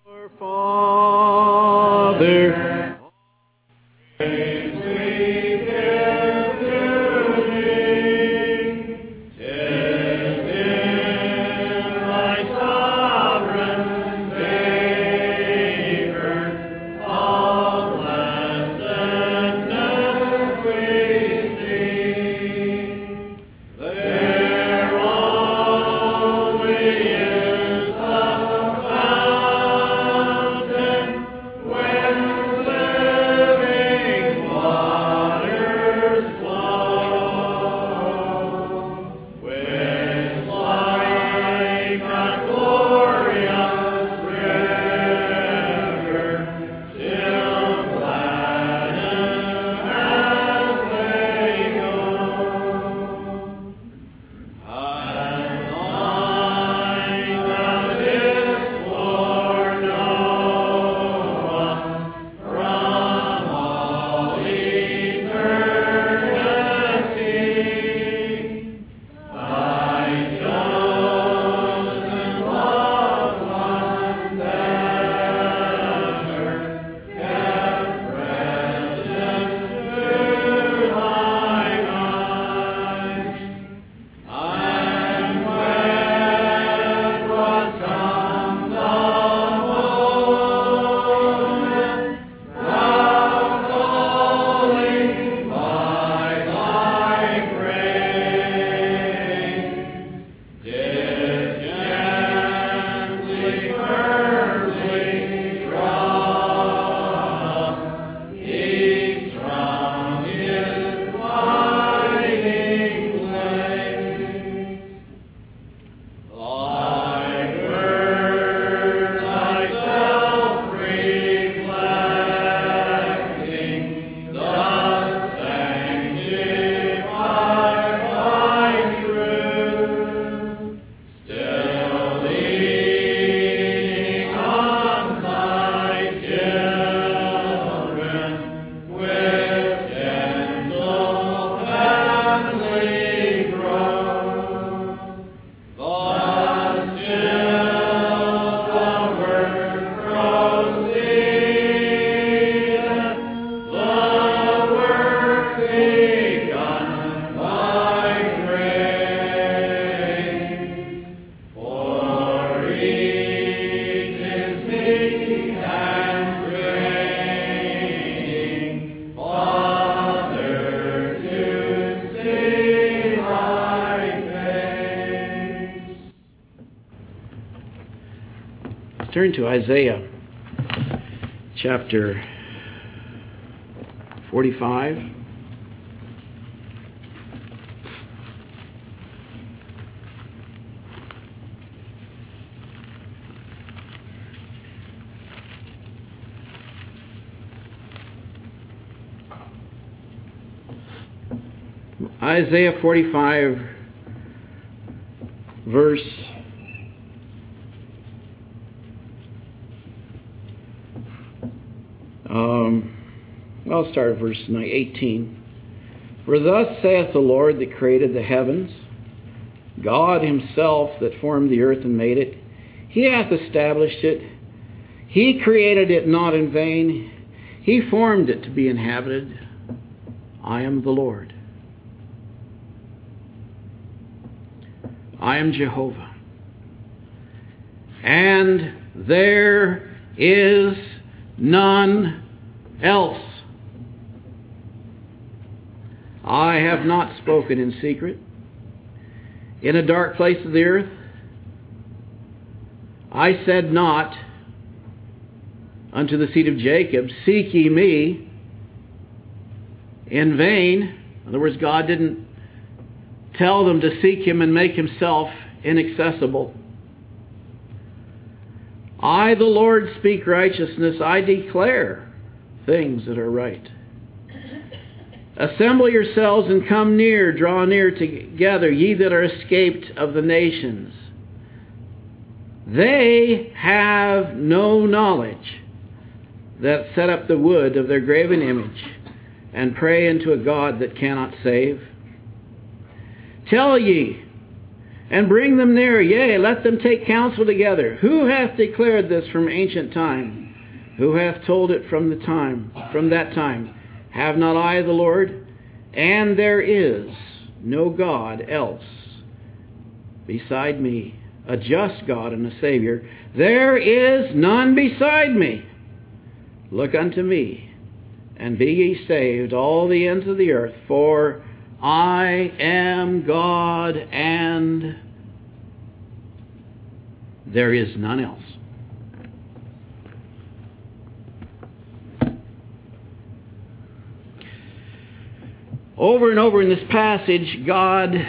Our Father, praise we give to Thee. 'Tis in Thy sovereign favor all blessedness we see. There only is the fountain whence living waters flow, which like a glorious river still gladden as they go. And like the disc for Noah from all eternity, Thy chosen loved ones ever kept present to Thy eyes. And when was come the moment, Thou calling by Thy grace, didst gently, firmly draw each from his hiding place. Thy word, Thyself reflecting, thus sanctified by truth, still leading on Thy children with gentle heavenly growth. But still the work proceedeth, the work begun by grace. For each is meek and training, Father, to see Thy face. Let's turn to Isaiah chapter 45. Isaiah 45, verse I'll start at verse 18. For thus saith the Lord that created the heavens, God himself that formed the earth and made it. He hath established it. He created it not in vain. He formed it to be inhabited. I am the Lord. I am Jehovah. And there is none else. I have not spoken in secret. In a dark place of the earth, I said not unto the seed of Jacob, seek ye me, in vain. In other words, God didn't tell them to seek him and make himself inaccessible. I, the Lord, speak righteousness. I declare things that are right. Assemble yourselves and come near, draw near together, ye that are escaped of the nations. They have no knowledge that set up the wood of their graven image and pray unto a God that cannot save. Tell ye, and bring them near. Yea, let them take counsel together. Who hath declared this from ancient time? Who hath told it from that time? Have not I the Lord? And there is no God else beside me, a just God and a Savior. There is none beside me. Look unto me, and be ye saved, all the ends of the earth, for I am God, and there is none else. Over and over in this passage, God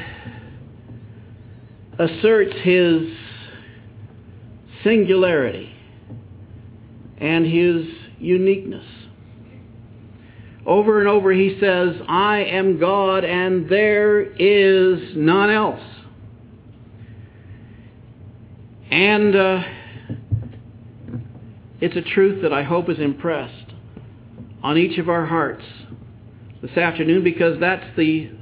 asserts His singularity and His uniqueness. Over and over He says, I am God and there is none else. And it's a truth that I hope is impressed on each of our hearts this afternoon, because that's the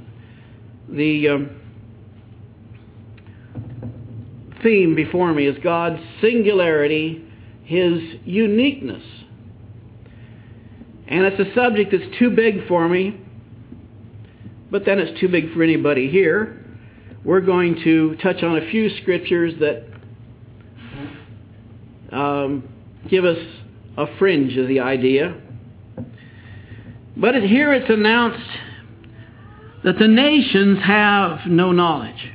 theme before me, is God's singularity, His uniqueness. And it's a subject that's too big for me, but then it's too big for anybody here. We're going to touch on a few scriptures that give us a fringe of the idea. But here it's announced that the nations have no knowledge.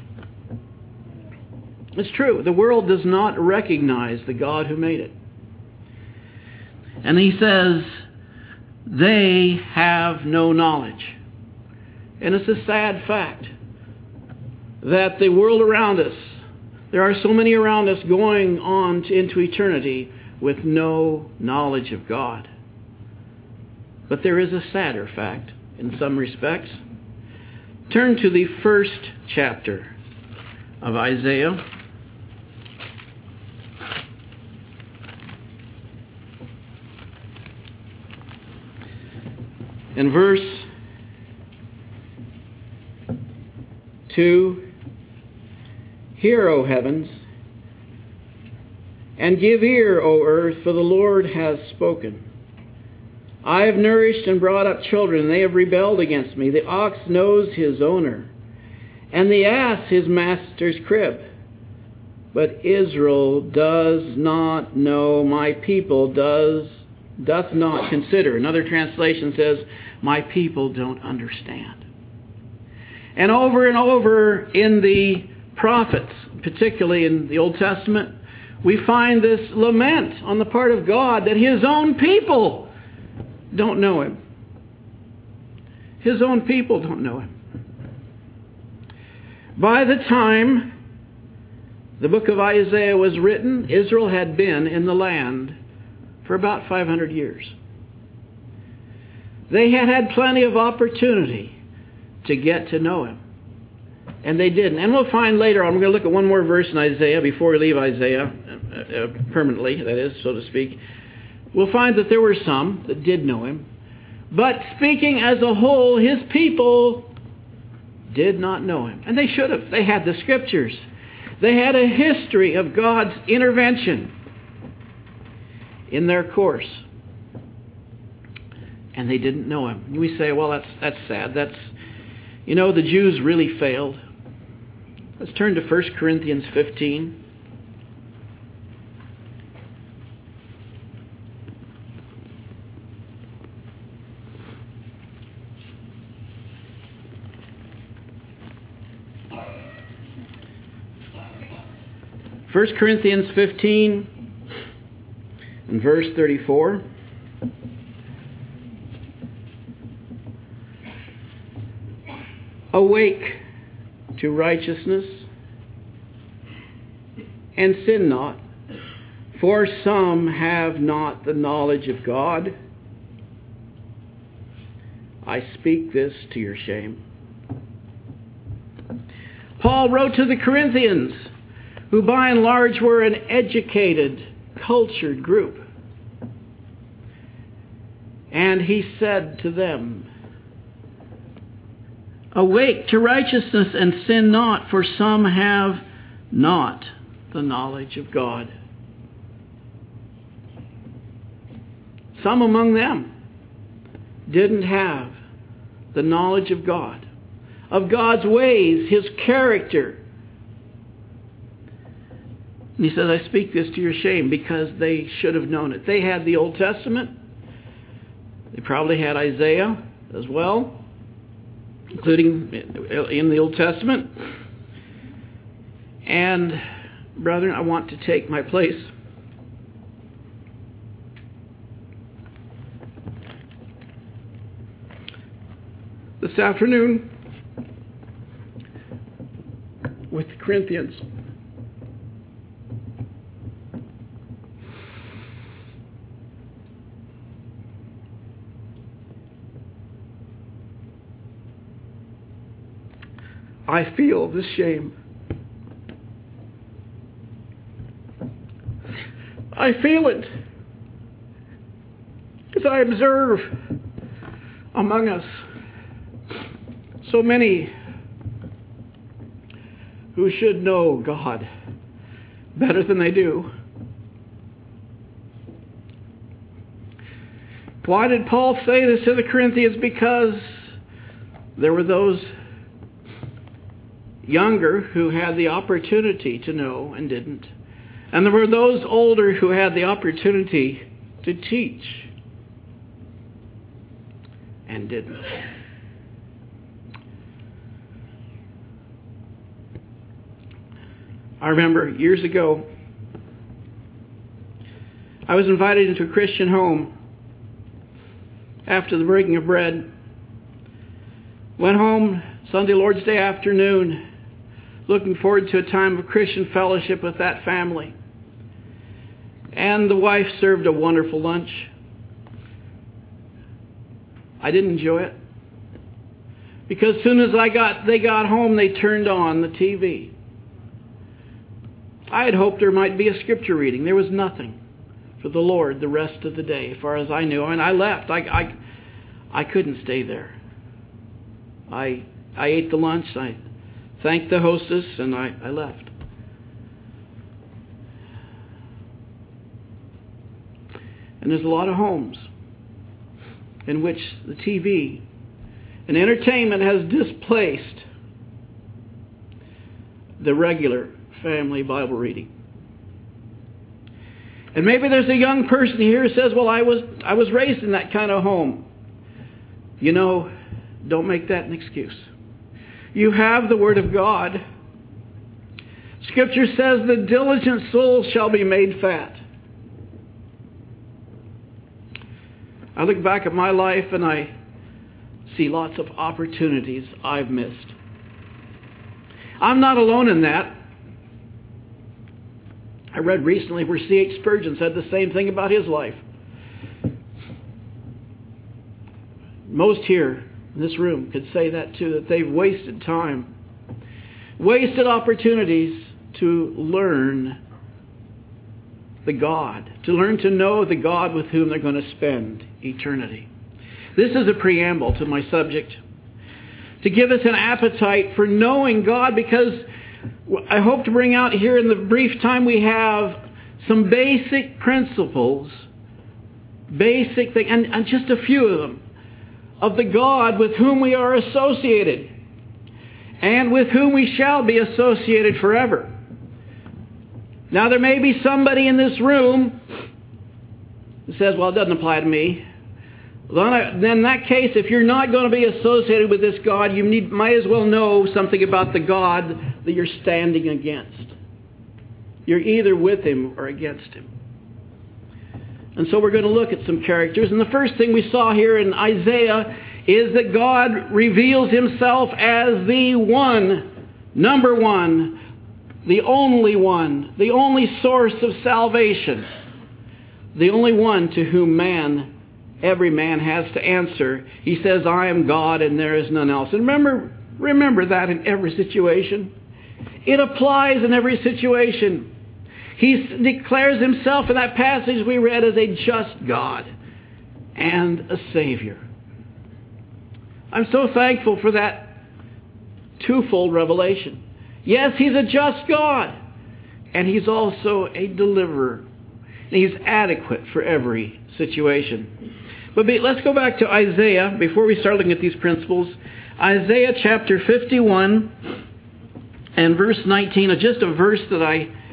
It's true. The world does not recognize the God who made it. And He says, they have no knowledge. And it's a sad fact that the world around us, there are so many around us going on into eternity with no knowledge of God. But there is a sadder fact in some respects. Turn to the first chapter of Isaiah. In verse 2, hear, O heavens, and give ear, O earth, for the Lord has spoken. I have nourished and brought up children, and they have rebelled against me. The ox knows his owner, and the ass his master's crib. But Israel does not know, my people doth not consider. Another translation says, my people don't understand. And over in the prophets, particularly in the Old Testament, we find this lament on the part of God that His own people don't know Him. His own people don't know Him. By the time the book of Isaiah was written, Israel had been in the land for about 500 years. They had had plenty of opportunity to get to know Him. And they didn't. And we'll find later on, we're going to look at one more verse in Isaiah before we leave Isaiah, permanently, that is, so to speak. We'll find that there were some that did know Him. But speaking as a whole, His people did not know Him. And they should have. They had the Scriptures. They had a history of God's intervention in their course. And they didn't know Him. We say, well, that's sad. The Jews really failed. Let's turn to 1 Corinthians 15. First Corinthians 15 and verse 34. Awake to righteousness and sin not, for some have not the knowledge of God. I speak this to your shame. Paul wrote to the Corinthians, who by and large were an educated, cultured group. And he said to them, awake to righteousness and sin not, for some have not the knowledge of God. Some among them didn't have the knowledge of God, of God's ways, His character. And he says, I speak this to your shame, because they should have known it. They had the Old Testament. They probably had Isaiah as well, including in the Old Testament. And, brethren, I want to take my place this afternoon with the Corinthians. I feel this shame. I feel it as I observe among us so many who should know God better than they do. Why did Paul say this to the Corinthians? Because there were those younger who had the opportunity to know and didn't. And there were those older who had the opportunity to teach and didn't. I remember years ago, I was invited into a Christian home after the breaking of bread. Went home Sunday, Lord's Day afternoon, looking forward to a time of Christian fellowship with that family. And the wife served a wonderful lunch. I didn't enjoy it, because as soon as they got home, they turned on the TV. I had hoped there might be a scripture reading. There was nothing for the Lord the rest of the day, as far as I knew. And I left. I couldn't stay there. I ate the lunch. I thanked the hostess, and I left. And there's a lot of homes in which the TV and entertainment has displaced the regular family Bible reading. And maybe there's a young person here who says, well, I was raised in that kind of home. You know, don't make that an excuse. You have the Word of God. Scripture says the diligent soul shall be made fat. I look back at my life and I see lots of opportunities I've missed. I'm not alone in that. I read recently where C.H. Spurgeon said the same thing about his life. Most here in this room could say that too, that they've wasted time, wasted opportunities to learn the God, to learn to know the God with whom they're going to spend eternity. This is a preamble to my subject, to give us an appetite for knowing God, because I hope to bring out here in the brief time we have some basic principles, basic things, and just a few of them, of the God with whom we are associated and with whom we shall be associated forever. Now, there may be somebody in this room who says, well, it doesn't apply to me. Then in that case, if you're not going to be associated with this God, you might as well know something about the God that you're standing against. You're either with Him or against Him. And so we're going to look at some characters. And the first thing we saw here in Isaiah is that God reveals Himself as the one, number one, the only source of salvation, the only one to whom every man has to answer. He says, I am God and there is none else. And remember that in every situation. It applies in every situation. He declares Himself in that passage we read as a just God and a Savior. I'm so thankful for that twofold revelation. Yes, He's a just God. and He's also a deliverer. And He's adequate for every situation. But let's go back to Isaiah before we start looking at these principles. Isaiah chapter 51 and verse 19, just a verse that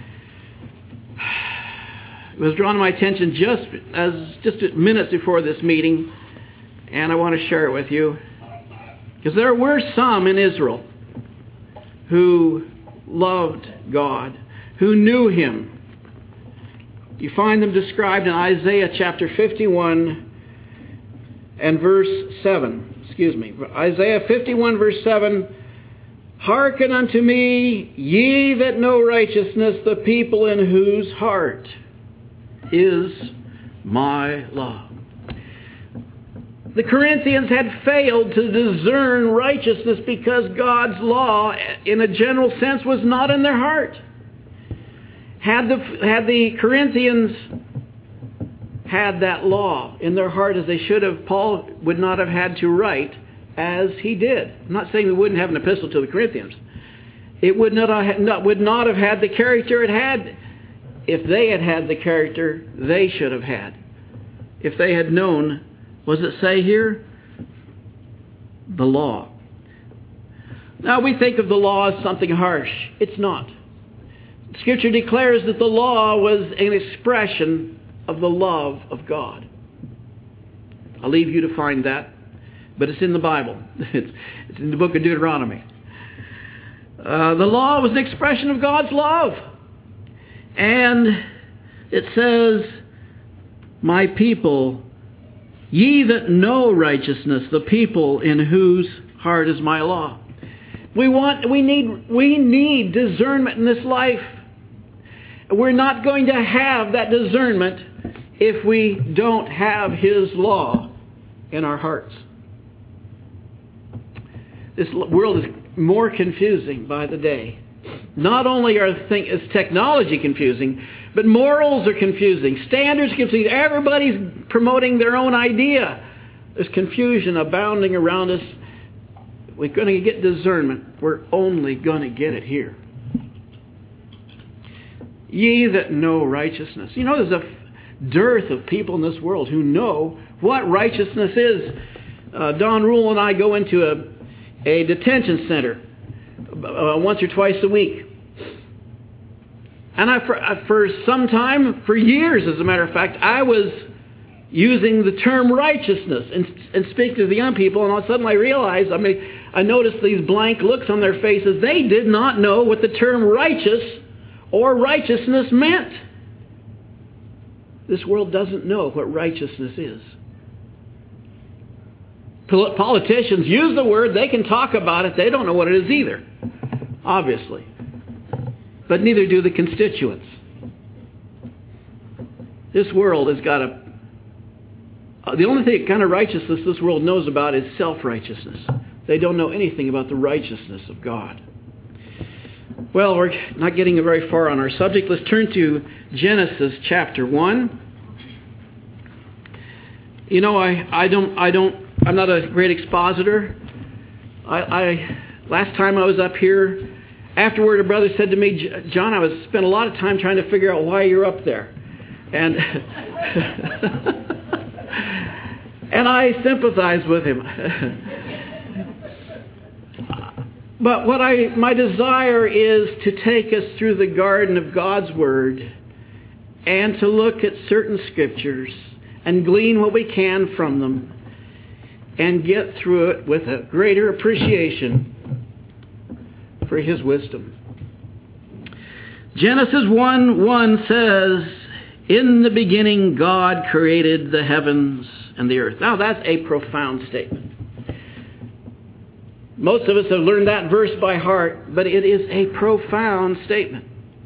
was drawn to my attention just minutes before this meeting, and I want to share it with you. Because there were some in Israel who loved God, who knew Him. You find them described in Isaiah chapter 51 and verse 7. Isaiah 51 verse 7. Hearken unto me, ye that know righteousness, the people in whose heart is my law. The Corinthians had failed to discern righteousness because God's law, in a general sense, was not in their heart. Had the Corinthians had that law in their heart as they should have, Paul would not have had to write as he did. I'm not saying we wouldn't have an epistle to the Corinthians. It would not have had the character it had if they had had the character they should have had. If they had known, what does it say here? The law. Now we think of the law as something harsh. It's not. Scripture declares that the law was an expression of the love of God. I'll leave you to find that, but it's in the Bible. It's in the book of Deuteronomy. The law was an expression of God's love. And it says, my people, ye that know righteousness, the people in whose heart is my law. We need discernment in this life. We're not going to have that discernment if we don't have His law in our hearts. This world is more confusing by the day. Not only is technology confusing, but morals are confusing. Standards are confusing. Everybody's promoting their own idea. There's confusion abounding around us. We're going to get discernment. We're only going to get it here. Ye that know righteousness. You know, there's a dearth of people in this world who know what righteousness is. Don Rule and I go into a detention center once or twice a week. And for some time, for years as a matter of fact, I was using the term righteousness and speaking to the young people, and all of a sudden I realized, I noticed these blank looks on their faces. They did not know what the term righteous or righteousness meant. This world doesn't know what righteousness is. Politicians use the word, they can talk about it, they don't know what it is either, obviously. But neither do the constituents. This world has got the only kind of righteousness this world knows about is self-righteousness. They don't know anything about the righteousness of God. Well, we're not getting very far on our subject. Let's turn to Genesis chapter 1. You know, I'm not a great expositor. Last time I was up here, afterward a brother said to me, John, I spent a lot of time trying to figure out why you're up there. And and I sympathize with him. But my desire is to take us through the garden of God's Word and to look at certain scriptures and glean what we can from them and get through it with a greater appreciation for His wisdom. Genesis 1:1 says, in the beginning God created the heavens and the earth. Now that's a profound statement. Most of us have learned that verse by heart, but it is a profound statement.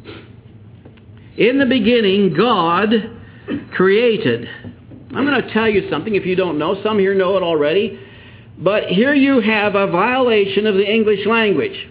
In the beginning, God created. I'm going to tell you something if you don't know. Some here know it already. But here you have a violation of the English language.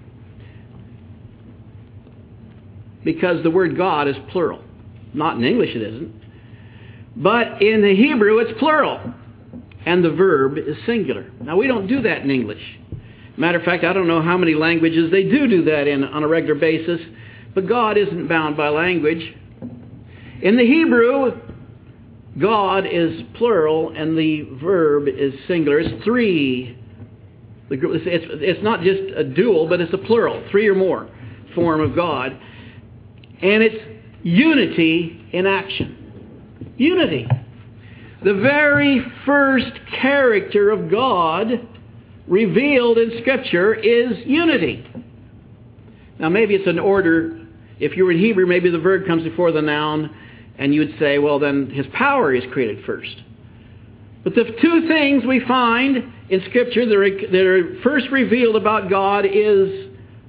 Because the word God is plural. Not in English it isn't. But in the Hebrew it's plural. And the verb is singular. Now we don't do that in English. Matter of fact, I don't know how many languages they do that in on a regular basis. But God isn't bound by language. In the Hebrew, God is plural and the verb is singular. It's three. It's not just a dual, but it's a plural, three or more form of God. And it's unity in action. Unity. The very first character of God revealed in Scripture is unity. Now maybe it's an order. If you were in Hebrew, maybe the verb comes before the noun, and you would say, well, then His power is created first. But the two things we find in Scripture that are first revealed about God is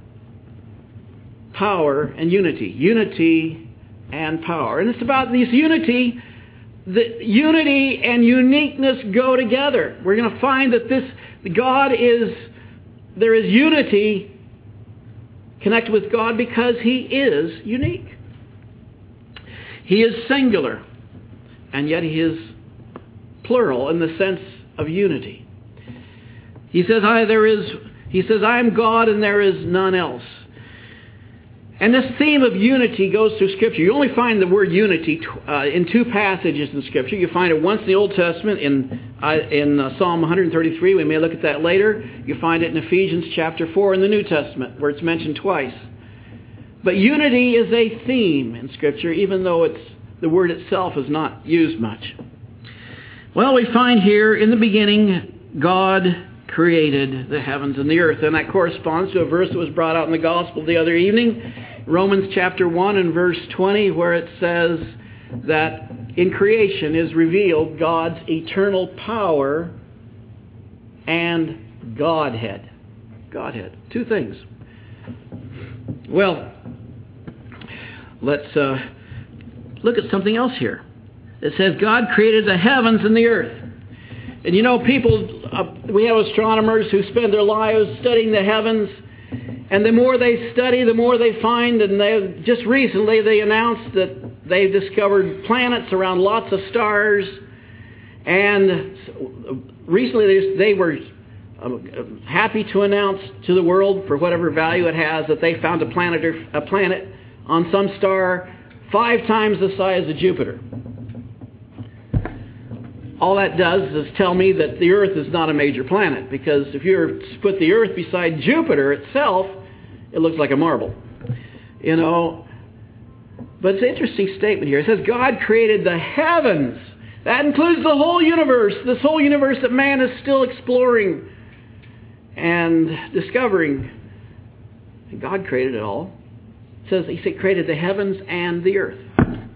power and unity. Unity and power. And it's about this unity. The unity and uniqueness go together. We're going to find that there is unity connected with God because He is unique. He is singular, and yet He is plural in the sense of unity. He says, I am God and there is none else. And this theme of unity goes through Scripture. You only find the word unity in two passages in Scripture. You find it once in the Old Testament in Psalm 133. We may look at that later. You find it in Ephesians chapter 4 in the New Testament, where it's mentioned twice. But unity is a theme in Scripture, even though the word itself is not used much. Well, we find here in the beginning, God created the heavens and the earth. And that corresponds to a verse that was brought out in the gospel the other evening, Romans chapter 1 and verse 20, where it says that in creation is revealed God's eternal power and Godhead. Godhead. Two things. Well, let's look at something else here. It says God created the heavens and the earth. And you know, we have astronomers who spend their lives studying the heavens. And the more they study, the more they find. And just recently they announced that they've discovered planets around lots of stars. And recently they were happy to announce to the world, for whatever value it has, that they found a planet on some star 5 times the size of Jupiter. All that does is tell me that the Earth is not a major planet, because if you were to put the Earth beside Jupiter itself, it looks like a marble. You know, but it's an interesting statement here. It says God created the heavens. That includes the whole universe, this whole universe that man is still exploring and discovering. And God created it all. It says He created the heavens and the earth.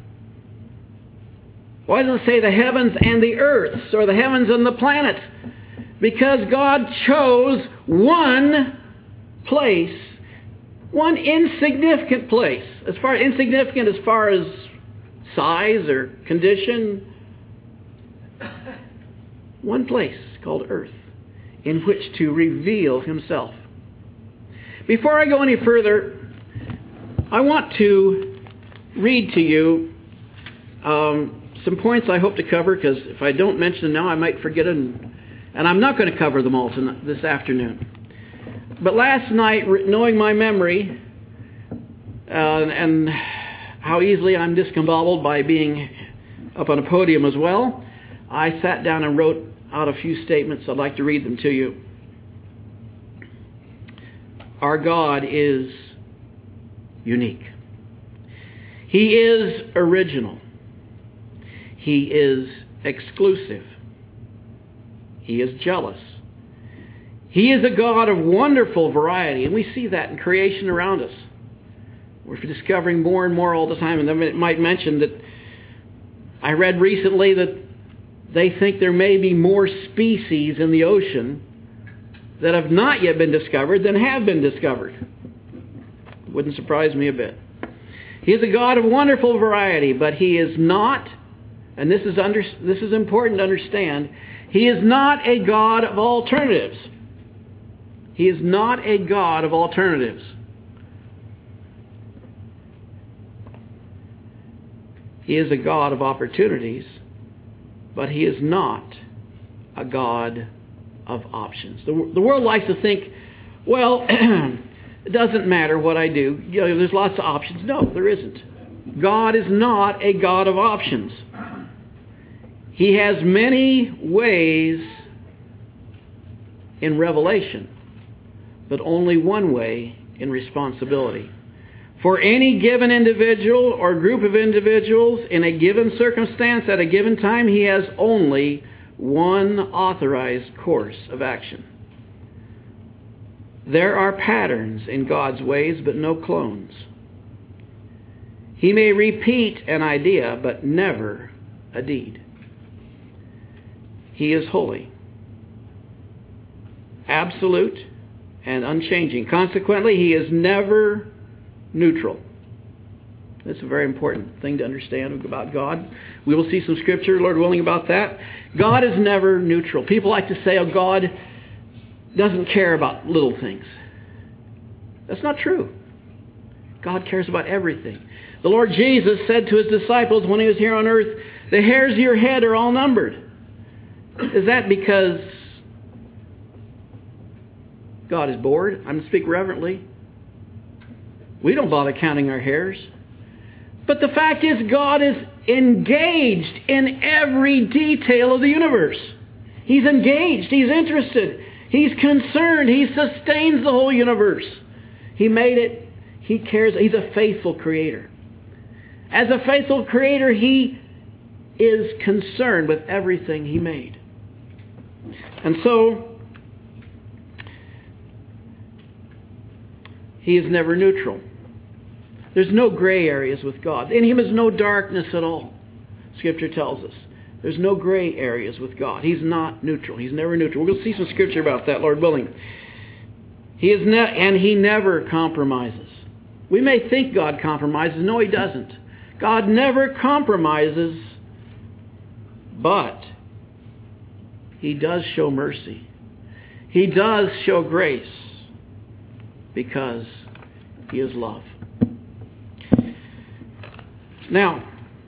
Why doesn't it say the heavens and the earths, or the heavens and the planets? Because God chose one place, one insignificant place, insignificant as far as size or condition, one place called earth in which to reveal Himself. Before I go any further, I want to read to you some points I hope to cover, because if I don't mention them now, I might forget them. And I'm not going to cover them all this afternoon. But last night, knowing my memory and how easily I'm discombobulated by being up on a podium as well, I sat down and wrote out a few statements. I'd like to read them to you. Our God is unique. He is original. He is exclusive. He is jealous. He is a God of wonderful variety, and we see that in creation around us. We're discovering more and more all the time. And I might mention that I read recently that they think there may be more species in the ocean that have not yet been discovered than have been discovered. Wouldn't surprise me a bit. He is a God of wonderful variety, but He is not, and this is important to understand, He is not a God of alternatives. He is not a God of alternatives. He is a God of opportunities, but He is not a God of options. The world likes to think, well, it doesn't matter what I do. There's lots of options. No, there isn't. God is not a God of options. He has many ways in revelation, but only one way in responsibility. For any given individual or group of individuals in a given circumstance at a given time, He has only one authorized course of action. There are patterns in God's ways, but no clones. He may repeat an idea, but never a deed. He is holy, absolute, and unchanging. Consequently, He is never neutral. That's a very important thing to understand about God. We will see some scripture, Lord willing, about that. God is never neutral. People like to say, oh, God doesn't care about little things. That's not true. God cares about everything. The Lord Jesus said to His disciples when He was here on earth, the hairs of your head are all numbered. Is that because God is bored? I'm going to speak reverently. We don't bother counting our hairs. But the fact is, God is engaged in every detail of the universe. He's engaged. He's interested. He's concerned. He sustains the whole universe. He made it. He cares. He's a faithful creator. As a faithful creator, He is concerned with everything He made. And so, He is never neutral. There's no gray areas with God. In Him is no darkness at all. Scripture tells us. There's no gray areas with God. He's not neutral. He's never neutral. We're going to see some scripture about that, Lord willing. And He never compromises. We may think God compromises. No, He doesn't. God never compromises, but He does show mercy. He does show grace because He is love. Now,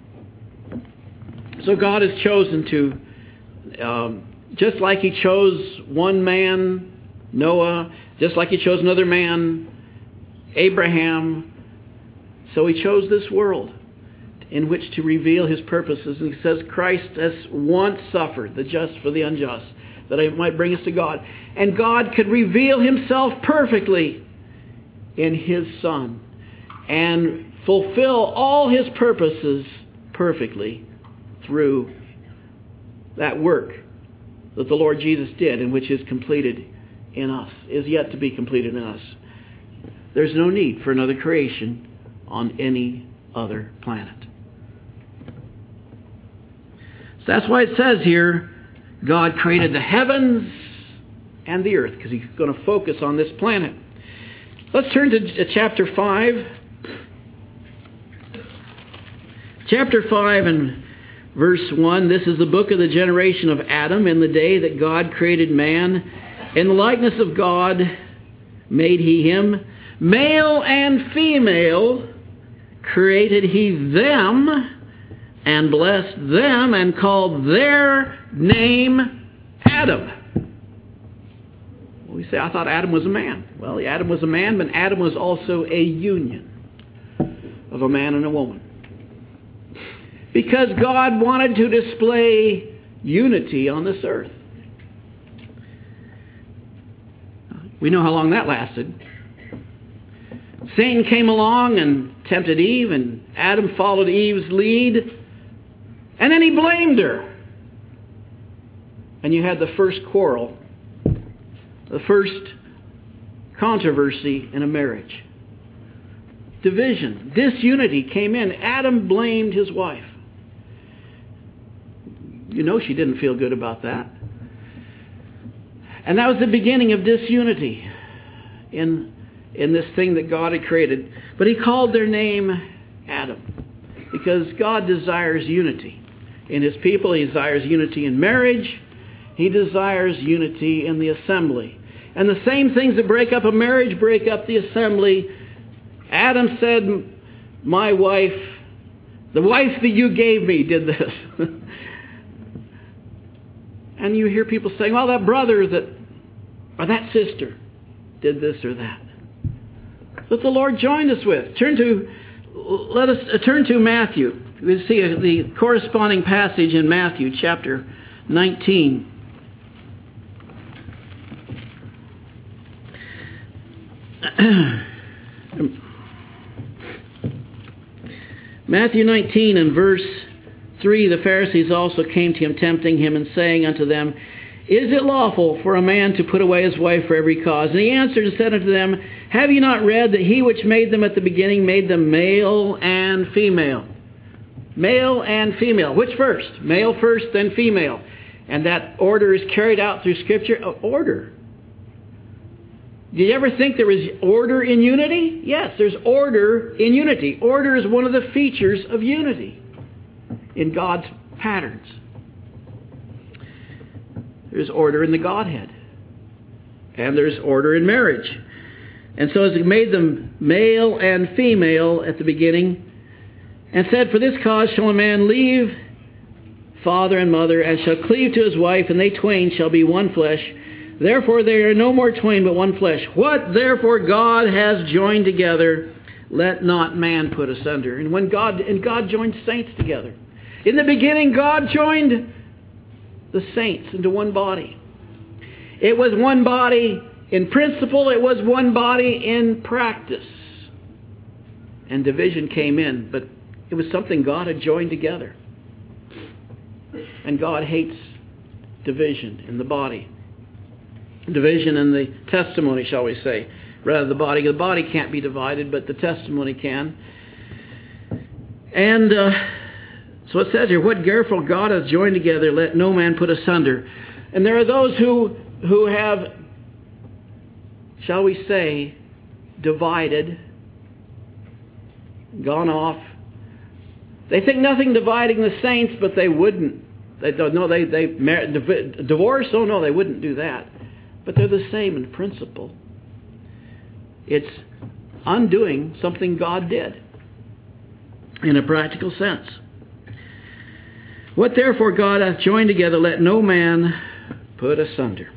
so God has chosen to, just like He chose one man, Noah, just like He chose another man, Abraham, so He chose this world in which to reveal His purposes. And He says Christ has once suffered, the just for the unjust, that He might bring us to God. And God could reveal Himself perfectly in His Son and fulfill all His purposes perfectly through that work that the Lord Jesus did, and which is completed in us, is yet to be completed in us. There's no need for another creation on any other planet. So that's why it says here, God created the heavens and the earth, because He's going to focus on this planet. Let's turn to chapter 5. Chapter 5 and verse 1. This is the book of the generation of Adam. In the day that God created man, in the likeness of God made He him. Male and female created He them, and blessed them, and called their name Adam. We say, I thought Adam was a man. Well, Adam was a man, but Adam was also a union of a man and a woman. Because God wanted to display unity on this earth. We know how long that lasted. Satan came along and tempted Eve, and Adam followed Eve's lead, and then he blamed her. And you had the first quarrel, the first controversy in a marriage. Division, disunity came in. Adam blamed his wife. You know she didn't feel good about that. And that was the beginning of disunity in this thing that God had created. But He called their name Adam, because God desires unity in His people. He desires unity in marriage. He desires unity in the assembly. And the same things that break up a marriage break up the assembly. Adam said, my wife, the wife that you gave me did this. And you hear people saying, well, that brother or that sister did this or that. that the Lord joined us with. Let us turn to Matthew. We see the corresponding passage in Matthew chapter 19. Matthew 19 and verse 3, the Pharisees also came to him, tempting him, and saying unto them, Is it lawful for a man to put away his wife for every cause? And he answered and said unto them, Have ye not read that he which made them at the beginning made them male and female? Male and female. Which first? Male first, then female. And that order is carried out through Scripture. Order. Did you ever think there was order in unity? Yes, there's order in unity. Order is one of the features of unity in God's patterns. There's order in the Godhead. And there's order in marriage. And so as he made them male and female at the beginning, and said, For this cause shall a man leave father and mother, and shall cleave to his wife, and they twain shall be one flesh. Therefore they are no more twain, but one flesh. What therefore God has joined together, let not man put asunder. And God joined saints together. In the beginning, God joined the saints into one body. It was one body in principle. It was one body in practice. And division came in, but it was something God had joined together. And God hates division in the body. Division in the testimony, shall we say. Rather, the body. The body can't be divided, but the testimony can. And so it says here, What therefore God hath joined together, let no man put asunder. And there are those who have, shall we say, divided, gone off. They think nothing dividing the saints, but they wouldn't. They don't know they divorce. Oh no, they wouldn't do that. But they're the same in principle. It's undoing something God did in a practical sense. What therefore God hath joined together, let no man put asunder.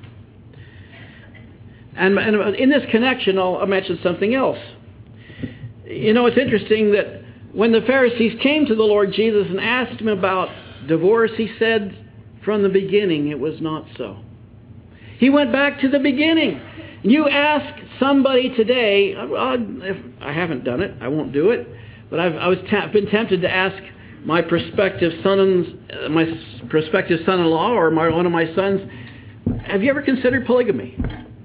And in this connection, I'll mention something else. You know, it's interesting that when the Pharisees came to the Lord Jesus and asked him about divorce, he said from the beginning it was not so. He went back to the beginning. You ask somebody today, if I haven't done it, I won't do it, but I've been tempted to ask my prospective son-in-law or one of my sons, have you ever considered polygamy?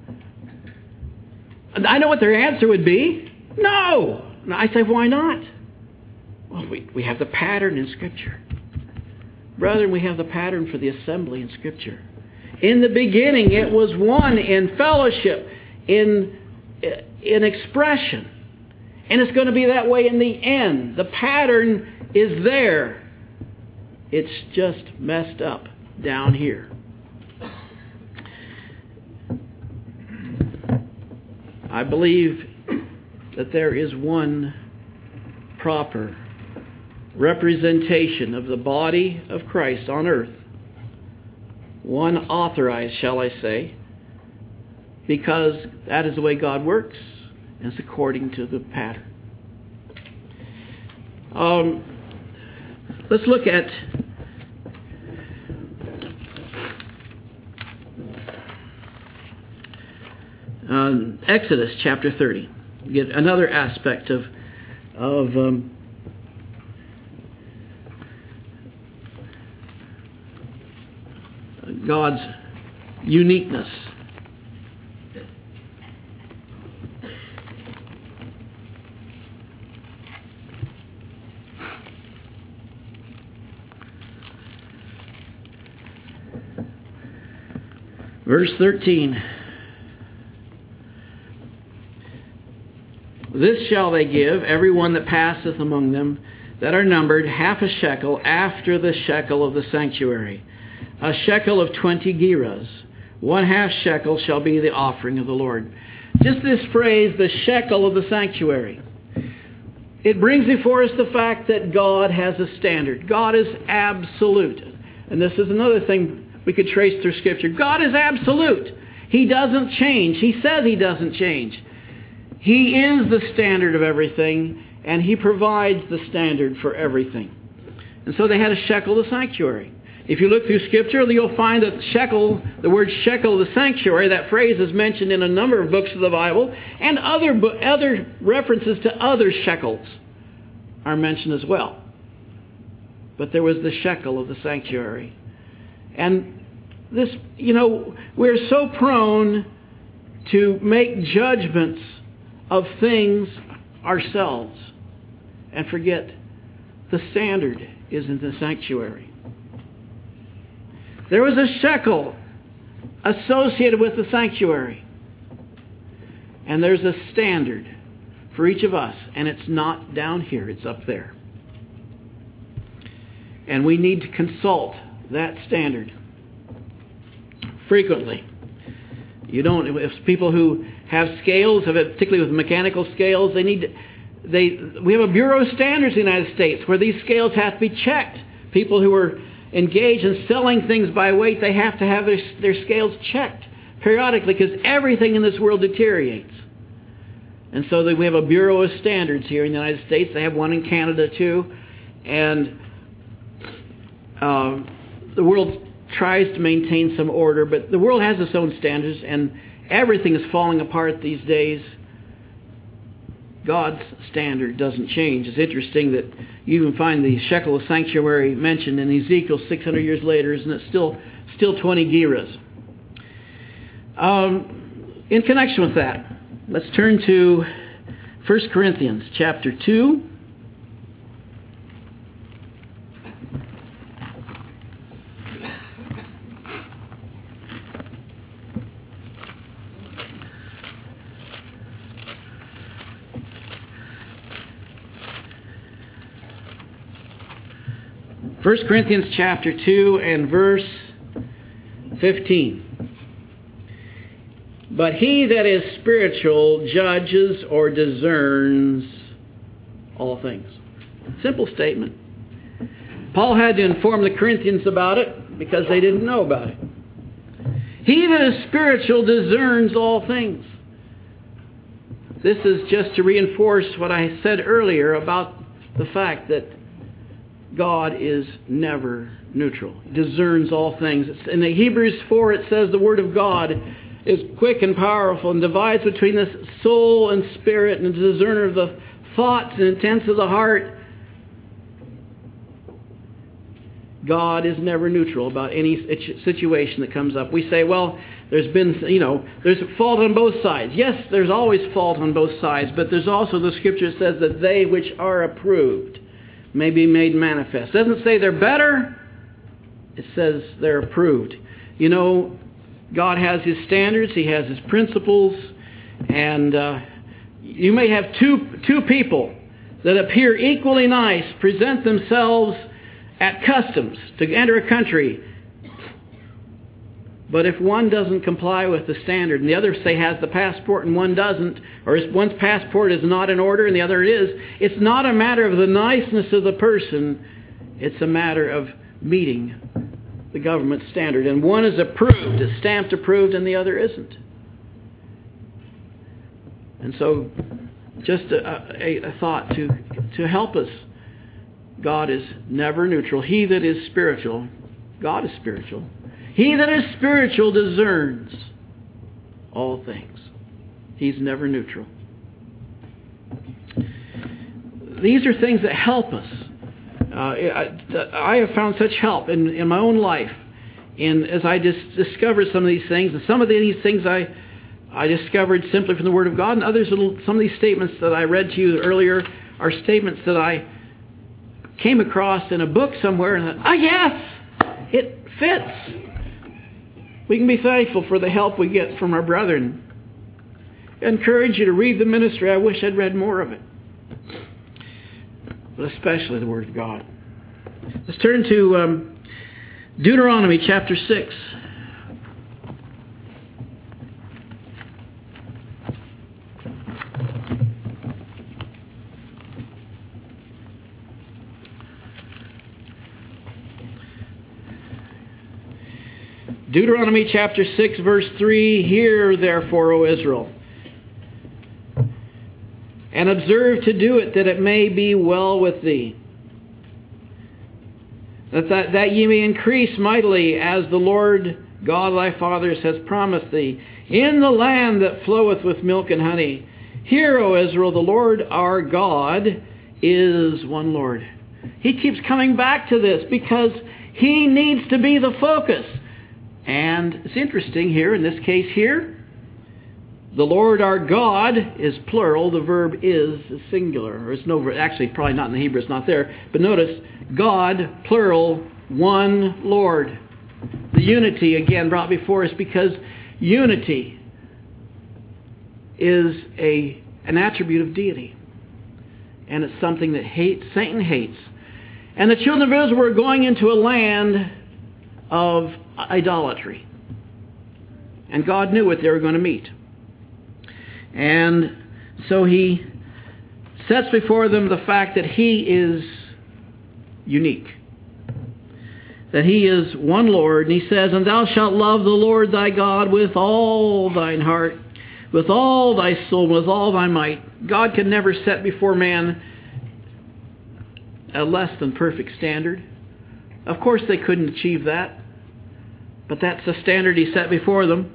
I know what their answer would be. No. And I say, why not? Well, we have the pattern in Scripture. Brethren, we have the pattern for the assembly in Scripture. In the beginning, it was one in fellowship, in expression. And it's going to be that way in the end. The pattern is there. It's just messed up down here. I believe that there is one proper representation of the body of Christ on earth. One authorized, shall I say, because that is the way God works, and it's according to the pattern. Let's look at Exodus chapter 30. Get another aspect of God's uniqueness. Verse 13. This shall they give, every one that passeth among them that are numbered, half a shekel after the shekel of the sanctuary. A shekel of 20 gerahs. 1/2 shekel shall be the offering of the Lord. Just this phrase, the shekel of the sanctuary. It brings before us the fact that God has a standard. God is absolute. And this is another thing we could trace through Scripture. God is absolute. He doesn't change. He says He doesn't change. He is the standard of everything, and He provides the standard for everything. And so they had to shekel the sanctuary. If you look through Scripture, you'll find that shekel, the word shekel, the sanctuary, that phrase is mentioned in a number of books of the Bible, and other references to other shekels are mentioned as well. But there was the shekel of the sanctuary. And this, we're so prone to make judgments of things ourselves and forget the standard is in the sanctuary. There was a shekel associated with the sanctuary. And there's a standard for each of us. And it's not down here, it's up there. And we need to consult that standard frequently. If people who have scales, particularly with mechanical scales, we have a Bureau of Standards in the United States where these scales have to be checked. People who are engaged in selling things by weight, they have to have their scales checked periodically because everything in this world deteriorates. And so we have a Bureau of Standards here in the United States. They have one in Canada too. And the world tries to maintain some order, but the world has its own standards, and everything is falling apart these days. God's standard doesn't change. It's interesting that you even find the shekel of sanctuary mentioned in Ezekiel 600 years later, and it's still 20 gerahs. In connection with that, let's turn to 1 Corinthians chapter 2. 1 Corinthians chapter 2 and verse 15. But he that is spiritual judges or discerns all things. Simple statement. Paul had to inform the Corinthians about it because they didn't know about it. He that is spiritual discerns all things. This is just to reinforce what I said earlier about the fact that God is never neutral. He discerns all things. In the Hebrews 4 it says the Word of God is quick and powerful and divides between the soul and spirit and is a discerner of the thoughts and intents of the heart. God is never neutral about any situation that comes up. We say, well, there's fault on both sides. Yes, there's always fault on both sides, but there's also the Scripture that says that they which are approved may be made manifest. It doesn't say they're better. It says they're approved. God has His standards. He has His principles. And you may have two people that appear equally nice, present themselves at customs to enter a country. But if one doesn't comply with the standard and the other, say, has the passport and one doesn't, or one's passport is not in order and the other is, it's not a matter of the niceness of the person. It's a matter of meeting the government standard. And one is approved, is stamped approved, and the other isn't. And so, just a thought to help us. God is never neutral. He that is spiritual, God is spiritual. He that is spiritual discerns all things. He's never neutral. These are things that help us. I have found such help in my own life as I discovered some of these things. And some of these things I discovered simply from the Word of God. And others, some of these statements that I read to you earlier are statements that I came across in a book somewhere and thought, yes, it fits. We can be thankful for the help we get from our brethren. I encourage you to read the ministry. I wish I'd read more of it. But especially the Word of God. Let's turn to Deuteronomy chapter 6. Deuteronomy chapter 6, verse 3, Hear therefore, O Israel, and observe to do it, that it may be well with thee. That ye may increase mightily, as the Lord God thy fathers has promised thee, in the land that floweth with milk and honey. Hear, O Israel, the Lord our God is one Lord. He keeps coming back to this because He needs to be the focus. And it's interesting here, in this case here, the Lord our God is plural. The verb is singular. Or it's no verb. Actually, probably not in the Hebrew. It's not there. But notice, God, plural, one Lord. The unity, again, brought before us because unity is an attribute of deity. And it's something that Satan hates. And the children of Israel were going into a land of idolatry. And God knew what they were going to meet. And so He sets before them the fact that He is unique. That He is one Lord. And He says, and thou shalt love the Lord thy God with all thine heart, with all thy soul, with all thy might. God can never set before man a less than perfect standard. Of course they couldn't achieve that. But that's the standard He set before them.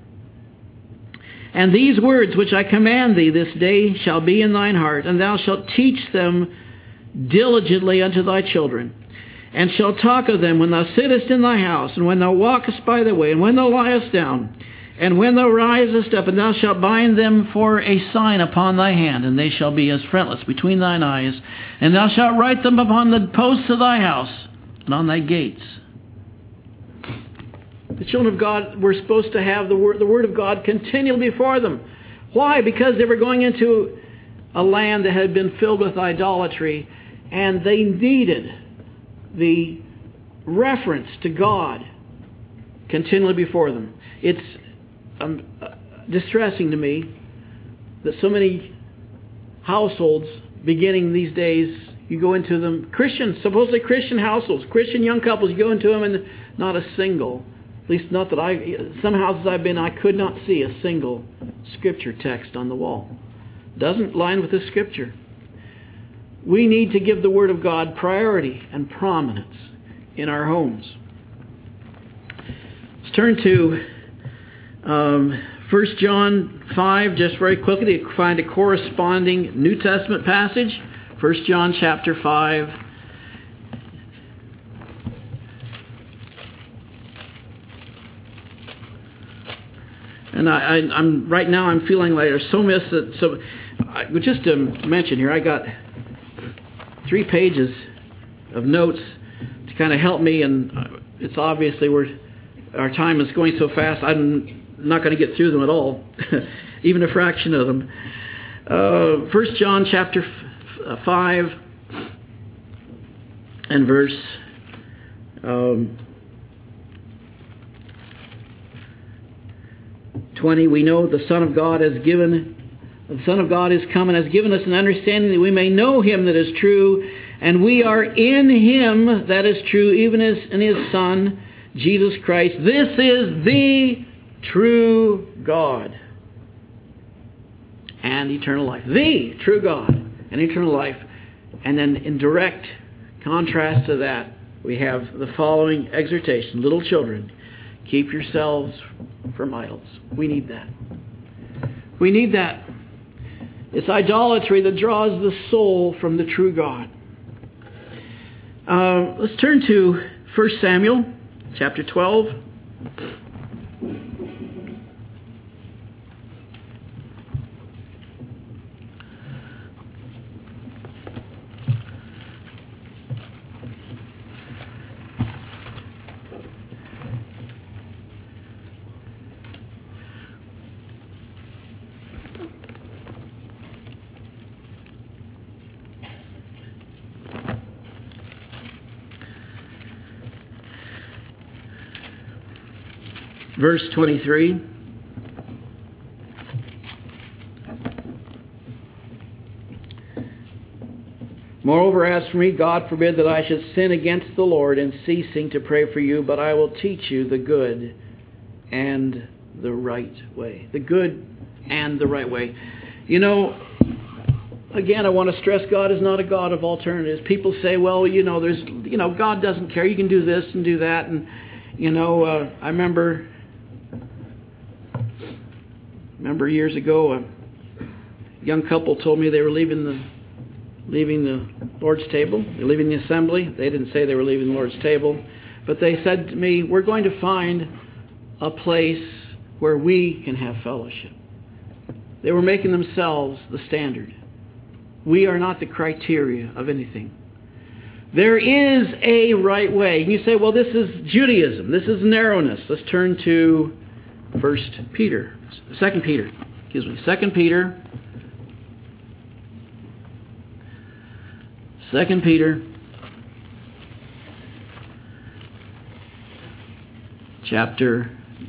And these words which I command thee this day shall be in thine heart, and thou shalt teach them diligently unto thy children, and shalt talk of them when thou sittest in thy house, and when thou walkest by the way, and when thou liest down, and when thou risest up, and thou shalt bind them for a sign upon thy hand, and they shall be as frontlets between thine eyes, and thou shalt write them upon the posts of thy house, and on thy gates. The children of God were supposed to have the Word of God continually before them. Why? Because they were going into a land that had been filled with idolatry, and they needed the reference to God continually before them. It's distressing to me that so many households, beginning these days, you go into them, supposedly Christian households, Christian young couples, you go into them and not a single, at least not that some houses I've been, I could not see a single scripture text on the wall. Doesn't line with the Scripture. We need to give the Word of God priority and prominence in our homes. Let's turn to 1 John 5, just very quickly, to find a corresponding New Testament passage. 1 John chapter 5. And I'm right now I'm feeling like there's so much that. So, just to mention here, I got 3 pages of notes to kind of help me, and it's obviously our time is going so fast. I'm not going to get through them at all, even a fraction of them. 1 John chapter 5 and verse 20, we know the Son of God is come and has given us an understanding that we may know Him that is true, and we are in Him that is true, even as in His Son, Jesus Christ. This is the true God and eternal life. The true God and eternal life. And then in direct contrast to that, we have the following exhortation. Little children, keep yourselves from idols. We need that. We need that. It's idolatry that draws the soul from the true God. Let's turn to 1 Samuel chapter 12. Verse 23. Moreover, as for me, God forbid that I should sin against the Lord in ceasing to pray for you, but I will teach you the good and the right way. The good and the right way. You know, Again, I want to stress God is not a God of alternatives. People say, well, God doesn't care. You can do this and do that. And, I remember years ago, a young couple told me they were leaving the Lord's table. They're leaving the assembly. They didn't say they were leaving the Lord's table. But they said to me, we're going to find a place where we can have fellowship. They were making themselves the standard. We are not the criteria of anything. There is a right way. You say, well, this is Judaism. This is narrowness. Let's turn to 2 Peter. Chapter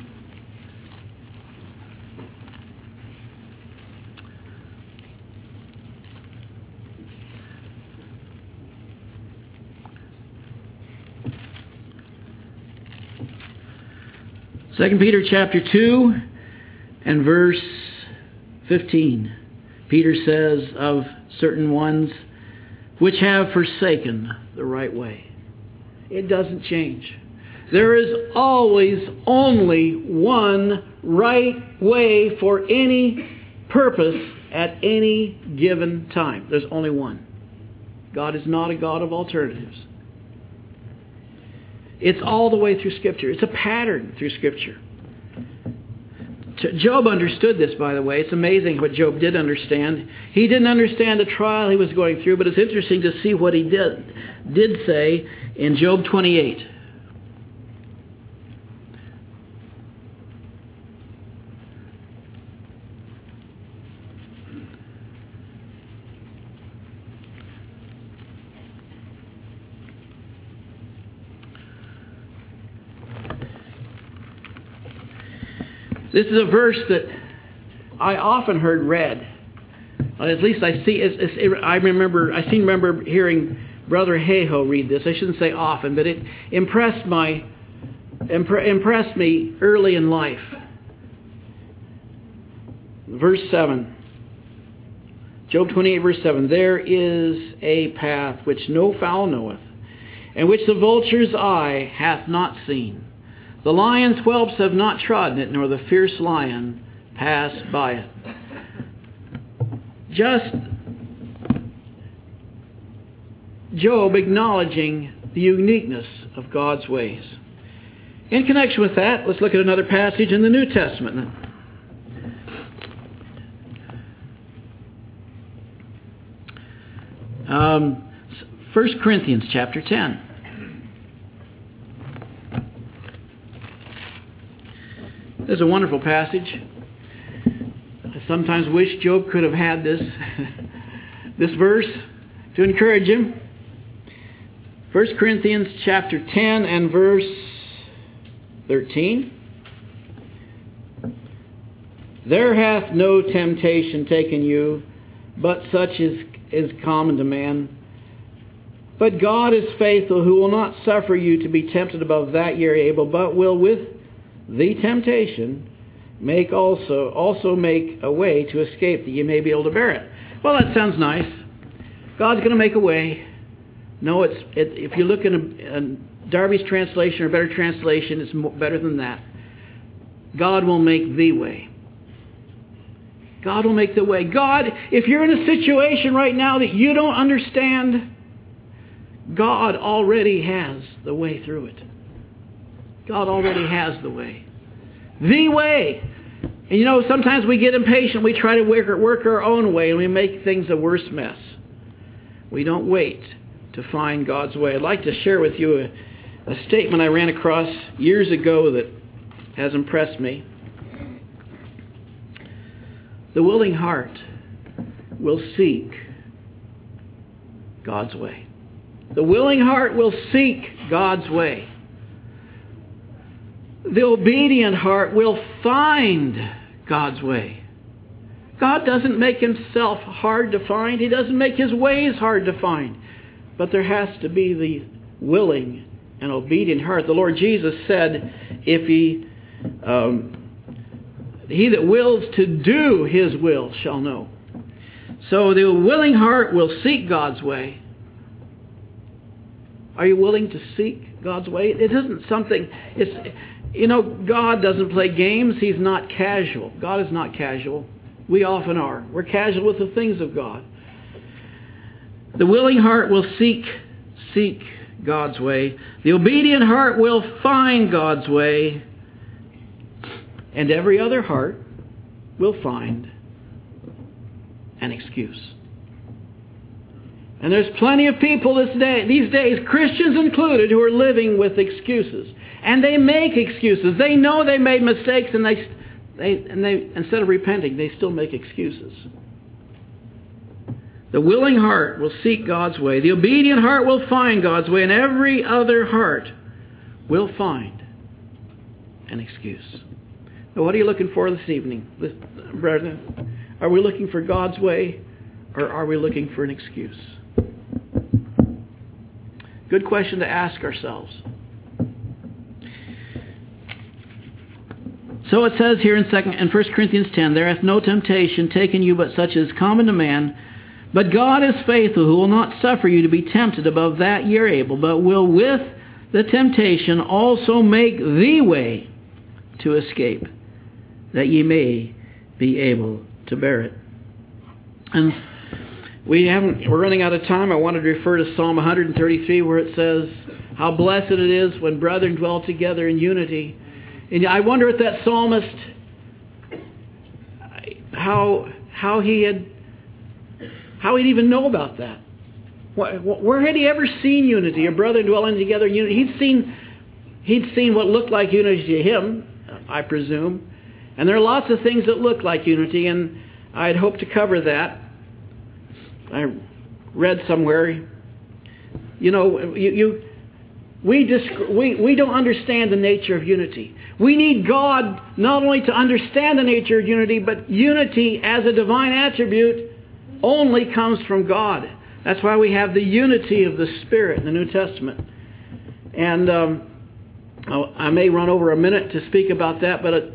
2 Peter chapter 2 and verse 15. Peter says of certain ones which have forsaken the right way. It doesn't change. There is always only one right way for any purpose at any given time. There's only one. God is not a God of alternatives. It's all the way through Scripture. It's a pattern through Scripture. Job understood this, by the way. It's amazing what Job did understand. He didn't understand the trial he was going through, but it's interesting to see what he did say in Job 28. This is a verse that I often heard read. At least I remember hearing Brother Hayhoe read this. I shouldn't say often, but it impressed me early in life. Verse 7. Job 28, verse 7. There is a path which no fowl knoweth, and which the vulture's eye hath not seen. The lion's whelps have not trodden it, nor the fierce lion passed by it. Just Job acknowledging the uniqueness of God's ways. In connection with that, let's look at another passage in the New Testament. 1 Corinthians chapter 10. This is a wonderful passage. I sometimes wish Job could have had this verse to encourage him. 1 Corinthians chapter 10 and verse 13. There hath no temptation taken you, but such is common to man. But God is faithful, who will not suffer you to be tempted above that ye are able, but will with the temptation also make a way to escape, that you may be able to bear it. Well, that sounds nice. God's going to make a way. No, if you look in Darby's translation or a better translation, it's better than that. God will make the way. God will make the way. God, if you're in a situation right now that you don't understand, God already has the way through it. God already has the way. The way. And sometimes we get impatient. We try to work our own way, and we make things a worse mess. We don't wait to find God's way. I'd like to share with you a statement I ran across years ago that has impressed me. The willing heart will seek God's way. The willing heart will seek God's way. The obedient heart will find God's way. God doesn't make himself hard to find. He doesn't make his ways hard to find. But there has to be the willing and obedient heart. The Lord Jesus said, if he that wills to do his will shall know. So the willing heart will seek God's way. Are you willing to seek God's way? It isn't something, God doesn't play games. He's not casual. God is not casual. We often are. We're casual with the things of God. The willing heart will seek God's way. The obedient heart will find God's way. And every other heart will find an excuse. And there's plenty of people these days, Christians included, who are living with excuses. And they make excuses. They know they made mistakes, and they instead of repenting, they still make excuses. The willing heart will seek God's way. The obedient heart will find God's way. And every other heart will find an excuse. Now, what are you looking for this evening, brethren? Are we looking for God's way, or are we looking for an excuse? Good question to ask ourselves. So it says here in 1 Corinthians 10, there hath no temptation taken you but such as common to man. But God is faithful, who will not suffer you to be tempted above that ye are able, but will with the temptation also make the way to escape, that ye may be able to bear it. And we're running out of time. I wanted to refer to Psalm 133, where it says, how blessed it is when brethren dwell together in unity. And I wonder if that psalmist, how he'd even know about that. Where had he ever seen unity, or brethren dwelling together in unity? He'd seen what looked like unity to him, I presume. And there are lots of things that look like unity, and I'd hoped to cover that. I read somewhere, we don't understand the nature of unity. We need God not only to understand the nature of unity, but unity as a divine attribute only comes from God. That's why we have the unity of the Spirit in the New Testament. And I may run over a minute to speak about that, but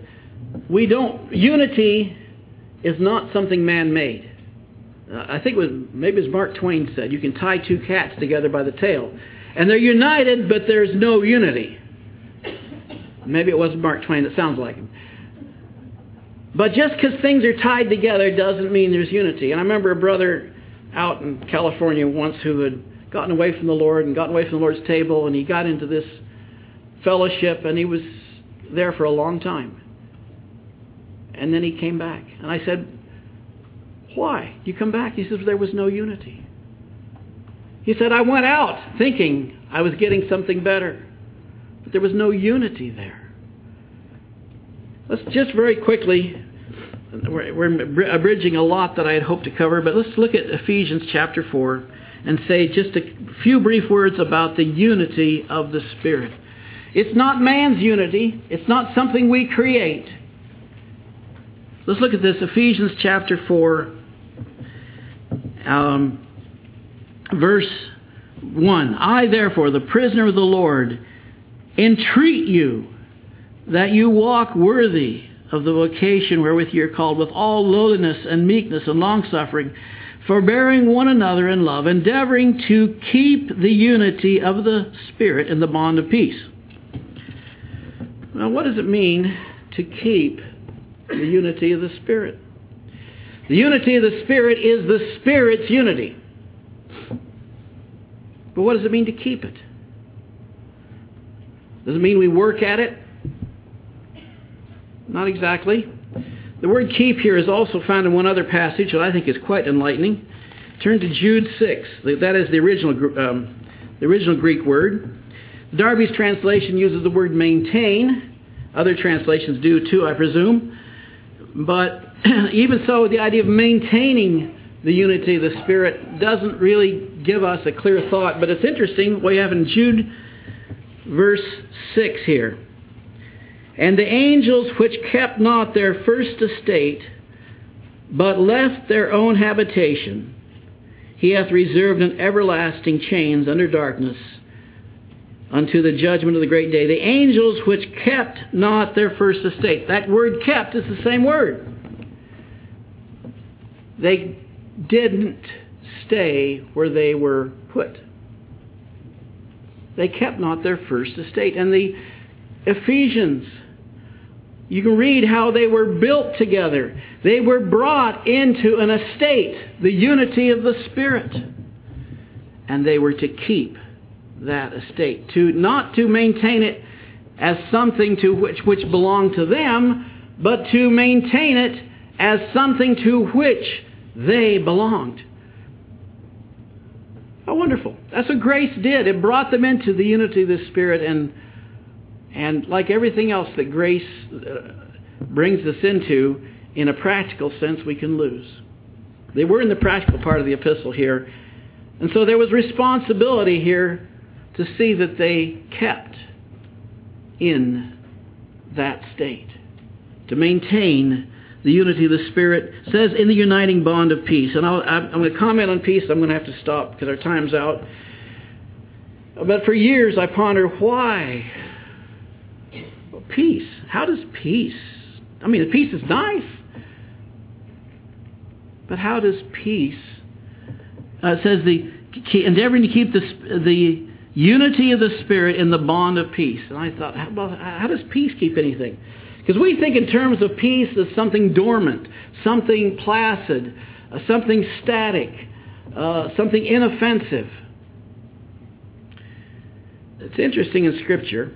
unity is not something man-made. I think maybe as Mark Twain said, you can tie two cats together by the tail. And they're united, but there's no unity. Maybe it wasn't Mark Twain. That sounds like him. But just because things are tied together doesn't mean there's unity. And I remember a brother out in California once who had gotten away from the Lord and gotten away from the Lord's table, and he got into this fellowship, and he was there for a long time. And then he came back. And I said, why? You come back? He says, there was no unity. He said, I went out thinking I was getting something better. But there was no unity there. Let's just very quickly, we're abridging a lot that I had hoped to cover, but let's look at Ephesians chapter 4 and say just a few brief words about the unity of the Spirit. It's not man's unity. It's not something we create. Let's look at this, Ephesians chapter 4, verse 1. I, therefore, the prisoner of the Lord, entreat you that you walk worthy of the vocation wherewith you are called, with all lowliness and meekness and longsuffering, forbearing one another in love, endeavoring to keep the unity of the Spirit in the bond of peace. Now, what does it mean to keep the unity of the Spirit? The unity of the Spirit is the Spirit's unity. But what does it mean to keep it? Does it mean we work at it? Not exactly. The word keep here is also found in one other passage that I think is quite enlightening. Turn to Jude 6. That is the original Greek word. Darby's translation uses the word maintain. Other translations do too, I presume. But even so, the idea of maintaining the unity of the Spirit doesn't really give us a clear thought. But it's interesting what we have in Jude verse 6 here. And the angels which kept not their first estate, but left their own habitation, he hath reserved in everlasting chains under darkness unto the judgment of the great day. The angels which kept not their first estate. That word kept is the same word. They didn't stay where they were put. They kept not their first estate. And the Ephesians, you can read how they were built together. They were brought into an estate, the unity of the Spirit. And they were to keep that estate, not to maintain it as something to which belonged to them, but to maintain it as something to which they belonged. How wonderful. That's what grace did. It brought them into the unity of the Spirit, and like everything else that grace brings us into, in a practical sense, we can lose. They were in the practical part of the epistle here. And so there was responsibility here to see that they kept in that state, to maintain the unity of the Spirit. It says in the uniting bond of peace. And I'm going to comment on peace. I'm going to have to stop because our time's out. But for years I pondered why peace. How does peace? I mean, peace is nice. But how does peace? It says endeavoring to keep the unity of the Spirit in the bond of peace. And I thought, how does peace keep anything? Because we think in terms of peace as something dormant, something placid, something static, something inoffensive. It's interesting in Scripture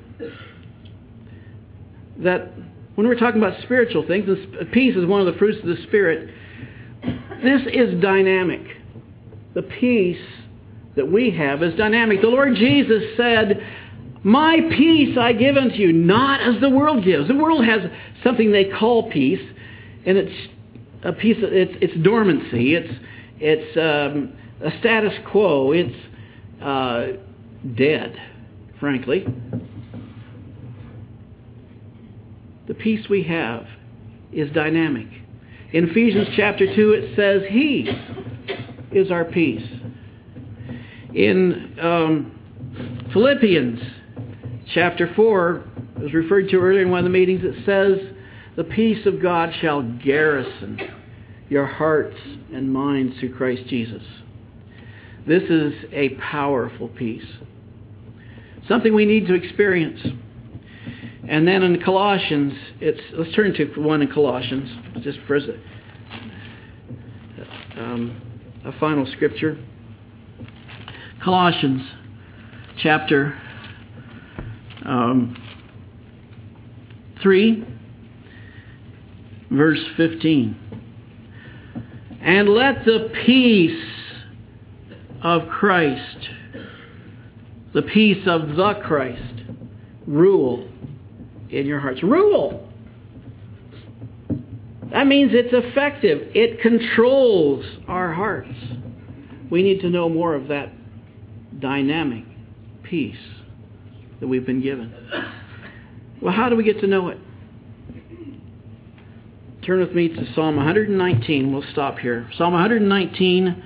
that when we're talking about spiritual things, peace is one of the fruits of the Spirit. This is dynamic. The peace that we have is dynamic. The Lord Jesus said, "My peace I give unto you, not as the world gives." The world has something they call peace, and it's a peace. It's dormancy. It's a status quo. It's dead, frankly. The peace we have is dynamic. In Ephesians chapter 2, it says, He is our peace. In Philippians chapter 4, it was referred to earlier in one of the meetings, it says, the peace of God shall garrison your hearts and minds through Christ Jesus. This is a powerful peace. Something we need to experience. And then in Colossians, let's turn to one in Colossians, just for a final scripture. Colossians chapter 3, verse 15. And let the peace of Christ, the peace of the Christ, rule in your hearts. Rule! That means it's effective. It controls our hearts. We need to know more of that dynamic peace that we've been given. Well, how do we get to know it? Turn with me to Psalm 119. We'll stop here. Psalm 119.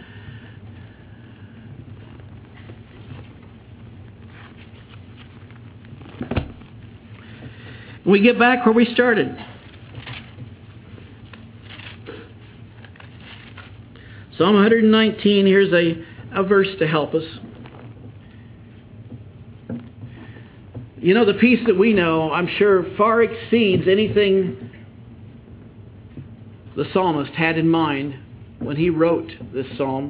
We get back where we started. Psalm 119, here's a verse to help us. You know, the peace that we know, I'm sure, far exceeds anything the psalmist had in mind when he wrote this psalm.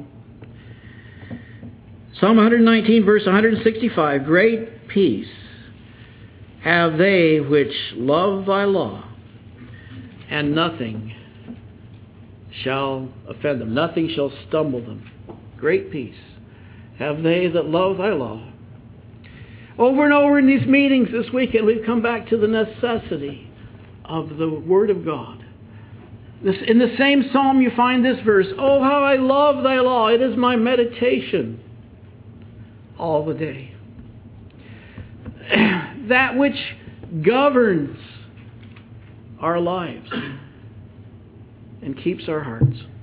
Psalm 119, verse 165, Great peace have they which love thy law, and nothing shall offend them. Nothing shall stumble them. Great peace have they that love thy law. Over and over in these meetings this weekend, we've come back to the necessity of the Word of God. In the same psalm you find this verse, Oh, how I love thy law. It is my meditation all the day. That which governs our lives and keeps our hearts.